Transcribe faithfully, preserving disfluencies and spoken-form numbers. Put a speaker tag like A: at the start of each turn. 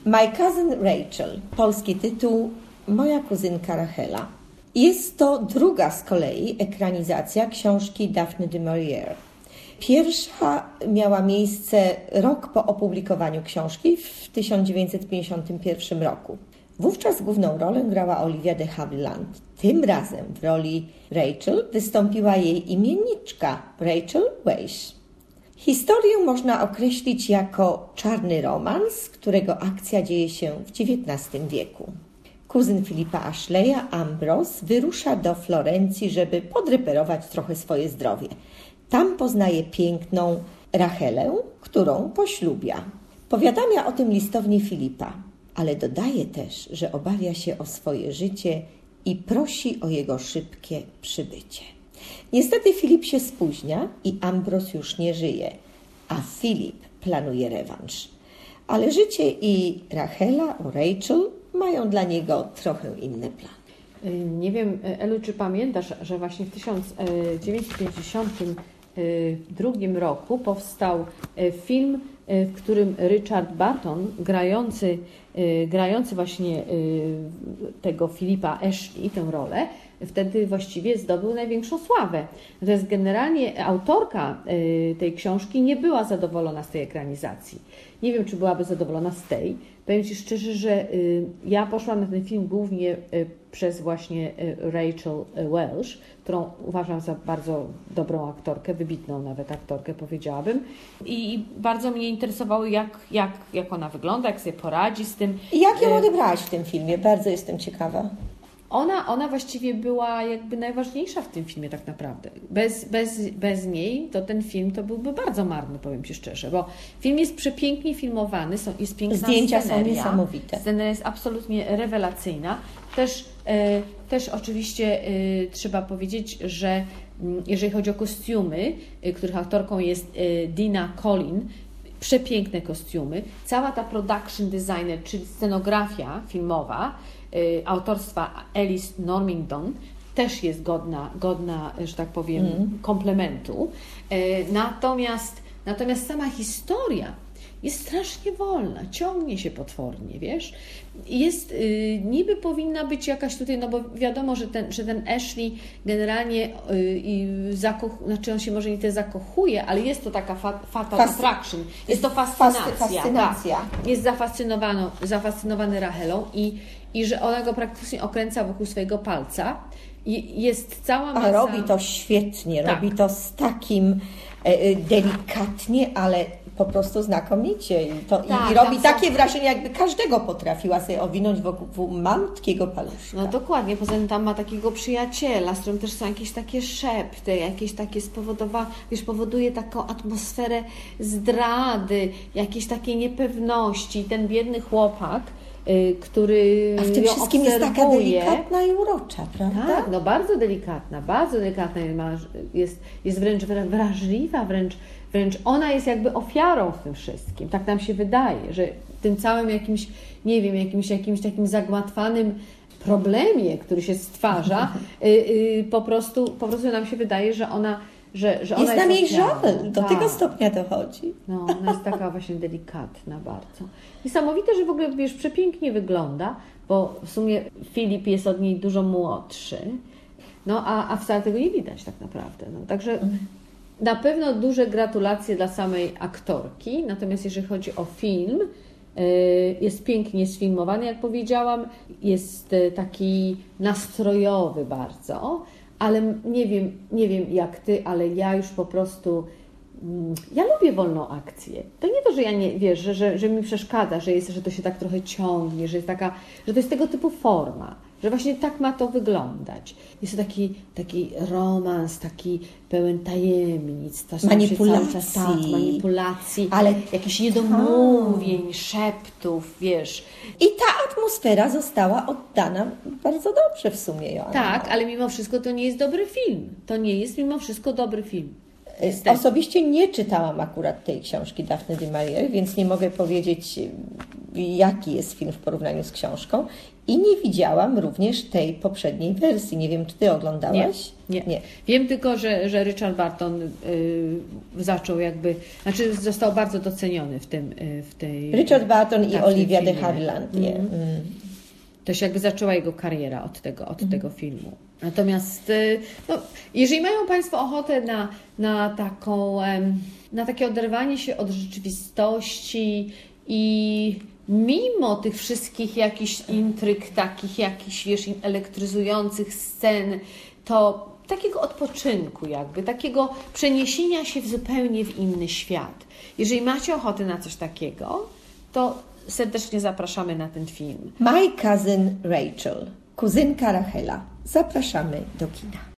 A: My Cousin Rachel, polski tytuł Moja kuzynka Rachela. Jest to druga z kolei ekranizacja książki Daphne du Maurier. Pierwsza miała miejsce rok po opublikowaniu książki w tysiąc dziewięćset pięćdziesiątym pierwszym roku. Wówczas główną rolę grała Olivia de Havilland. Tym razem w roli Rachel wystąpiła jej imienniczka Rachel Weisz. Historię można określić jako czarny romans, którego akcja dzieje się w dziewiętnastym wieku. Kuzyn Filipa Ashleya, Ambrose, wyrusza do Florencji, żeby podreperować trochę swoje zdrowie. Tam poznaje piękną Rachelę, którą poślubia. Powiadamia o tym listownie Filipa, ale dodaje też, że obawia się o swoje życie i prosi o jego szybkie przybycie. Niestety Filip się spóźnia i Ambrose już nie żyje, a Filip planuje rewanż. Ale życie i Rachela o Rachel mają dla niego trochę inne plany.
B: Nie wiem, Elu, czy pamiętasz, że właśnie w tysiąc dziewięćset pięćdziesiątym drugim roku powstał film, w którym Richard Burton, grający, grający właśnie tego Filipa Ashley, tę rolę, wtedy właściwie zdobył największą sławę. Natomiast generalnie autorka tej książki nie była zadowolona z tej ekranizacji. Nie wiem, czy byłaby zadowolona z tej. Powiem Ci szczerze, że ja poszłam na ten film głównie przez właśnie Rachel Welch, którą uważam za bardzo dobrą aktorkę, wybitną nawet aktorkę, powiedziałabym. I bardzo mnie interesowało, jak, jak, jak ona wygląda, jak sobie poradzi z tym.
A: I jak ją odebrałaś w tym filmie? Bardzo jestem ciekawa.
B: Ona, ona właściwie była jakby najważniejsza w tym filmie tak naprawdę. Bez, bez, bez niej to ten film to byłby bardzo marny, powiem Ci szczerze, bo film jest przepięknie filmowany, są, jest piękna
A: zdjęcia
B: sceneria.
A: są niesamowite.
B: Sceneria jest absolutnie rewelacyjna. Też, e, też oczywiście e, trzeba powiedzieć, że m, jeżeli chodzi o kostiumy, e, których autorką jest e, Dina Collin, przepiękne kostiumy. Cała ta production designer, czyli scenografia filmowa, autorstwa Alice Normington też jest godna, godna, że tak powiem, mm. komplementu. Natomiast, natomiast sama historia jest strasznie wolna, ciągnie się potwornie, wiesz. Jest, yy, niby powinna być jakaś tutaj, no bo wiadomo, że ten, że ten Ashley generalnie yy, zakoch, znaczy on się może nie tyle zakochuje, ale jest to taka fa, fatal Fascy- attraction, jest to fascynacja.
A: fascynacja.
B: Tak. Jest zafascynowany, zafascynowany Rachelą i, i że ona go praktycznie okręca wokół swojego palca. I jest cała masa...
A: A robi to świetnie,
B: tak.
A: robi to z takim e, delikatnie, ale po prostu znakomicie. I, to,
B: tak,
A: i, i robi
B: są...
A: takie wrażenie, jakby każdego potrafiła sobie owinąć wokół malutkiego paluszka.
B: No dokładnie, poza tym tam ma takiego przyjaciela, z którym też są jakieś takie szepty, jakieś takie spowodowa, wiesz, powoduje taką atmosferę zdrady, jakieś takiej niepewności. Ten biedny chłopak, który
A: A w tym wszystkim
B: obserwuje.
A: Jest taka delikatna i urocza, prawda?
B: Tak, no bardzo delikatna, bardzo delikatna, jest, jest wręcz wrażliwa, wręcz, wręcz ona jest jakby ofiarą w tym wszystkim. Tak nam się wydaje, że tym całym jakimś, nie wiem, jakimś, jakimś takim zagmatwanym problemie, który się stwarza, y, y, po, prostu, po prostu nam się wydaje, że ona Że, że ona
A: jest nam jej żal, do
B: tak.
A: tego stopnia dochodzi.
B: No, ona jest taka właśnie delikatna bardzo. Niesamowite, że w ogóle, wiesz, przepięknie wygląda, bo w sumie Filip jest od niej dużo młodszy, no a, a wcale tego nie widać tak naprawdę. No, także mm. na pewno duże gratulacje dla samej aktorki, natomiast jeżeli chodzi o film, jest pięknie sfilmowany, jak powiedziałam, jest taki nastrojowy bardzo, ale nie wiem, nie wiem jak Ty, ale ja już po prostu, ja lubię wolną akcję. To nie to, że ja nie, wiesz, że, że, że mi przeszkadza, że, jest, że to się tak trochę ciągnie, że jest taka, że to jest tego typu forma, że właśnie tak ma to wyglądać. Jest to taki, taki romans, taki pełen tajemnic,
A: manipulacji,
B: czas, tak, manipulacji, ale jakichś niedomówień, szeptów, wiesz.
A: I ta atmosfera została oddana bardzo dobrze w sumie, Joanna.
B: Tak, ale mimo wszystko to nie jest dobry film. To nie jest mimo wszystko dobry film.
A: Niestety. Osobiście nie czytałam akurat tej książki Daphne du Maurier, więc nie mogę powiedzieć jaki jest film w porównaniu z książką. I nie widziałam również tej poprzedniej wersji. Nie wiem, czy ty oglądałaś?
B: Nie. nie. nie. Wiem tylko, że, że Richard Burton y, zaczął jakby, znaczy został bardzo doceniony w tym y, w tej
A: Richard Burton
B: tak,
A: i Olivia de Havilland. Mm. Mm.
B: To się jakby zaczęła jego kariera od tego, od mm. tego filmu. Natomiast y, no, jeżeli mają Państwo ochotę na, na taką na takie oderwanie się od rzeczywistości i mimo tych wszystkich jakichś intryg, takich jakichś, wiesz, elektryzujących scen, to takiego odpoczynku jakby, takiego przeniesienia się w zupełnie w inny świat. Jeżeli macie ochotę na coś takiego, to serdecznie zapraszamy na ten film.
A: My Cousin Rachel, kuzynka Rachela. Zapraszamy do kina.